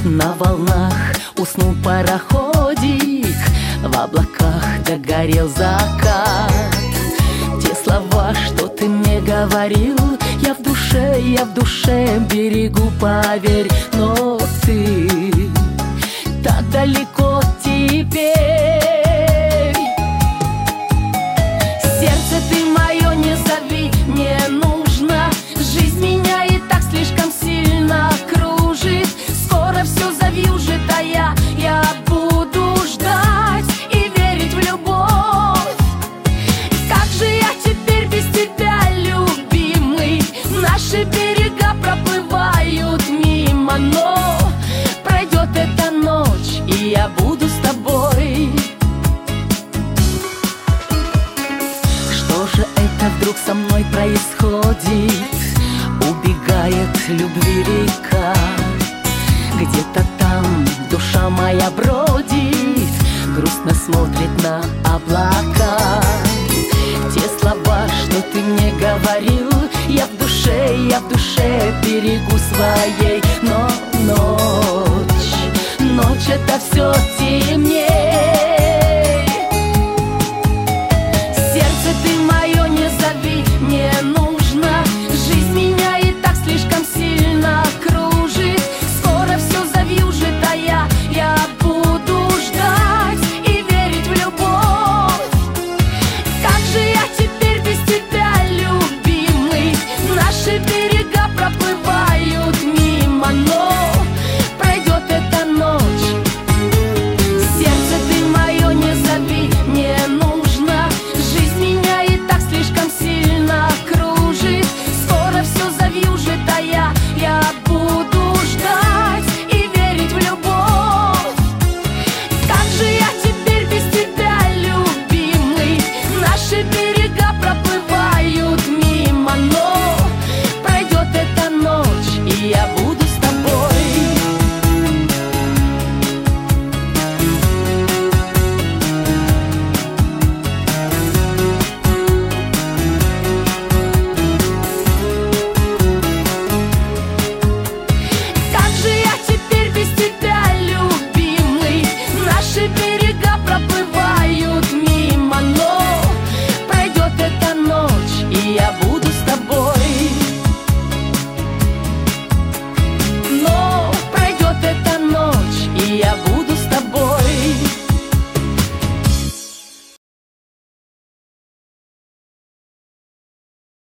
На волнах уснул пароходик, в облаках догорел закат. Те слова, что ты мне говорил, я в душе берегу, поверь. Но ты так далеко теперь. Сердце ты мое не зови, не нужно. Жизнь меня и так слишком сильно кружит. Скоро все завьюжит, а я буду ждать и верить в любовь. Как же я теперь без тебя, любимый? Наши берега проплывают мимо, но пройдет эта ночь, и я буду с тобой. Что же это вдруг со мной происходит? Убегает любви река. Где-то там душа моя бродит, грустно смотрит на облака. Те слова, что ты мне говорил, я в душе берегу своей. Но